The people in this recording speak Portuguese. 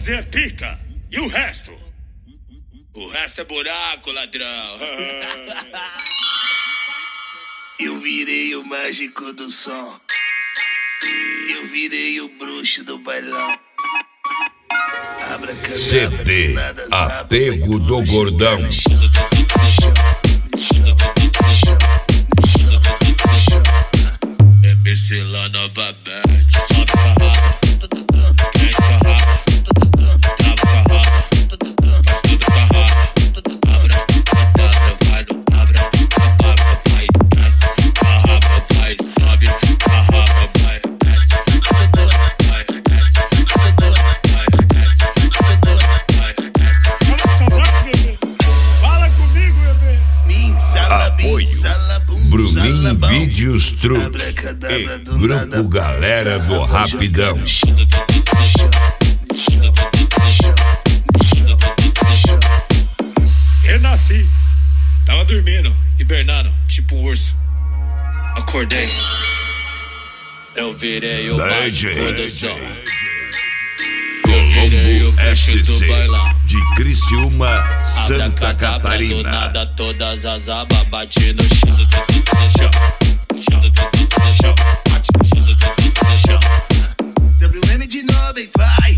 dizer pica. E o resto? O resto é buraco, ladrão. Eu virei o mágico do som. Eu virei o bruxo do bailão. CD Apego do Gordão. MC lá na Babete, sobe com a raba, prende com a raba, trava com a raba, faz tudo com a raba. Abra, vai no abra, abaca, vai, desce, a raba vai, sobe, a raba vai, desce, vai, desce, vai, desce, vai, desce. Fala saudade, bebê. Fala comigo, bebê. Apoio Bruninho Vídeos Truque e Grupo Galera do Rapidão. Renasci. Tava dormindo, hibernando, tipo um urso. Acordei. Eu virei o mágico do som. Colombo SC de Criciúma, Santa Catarina. Do nada todas as abas bati no chão. WM de novo, vai.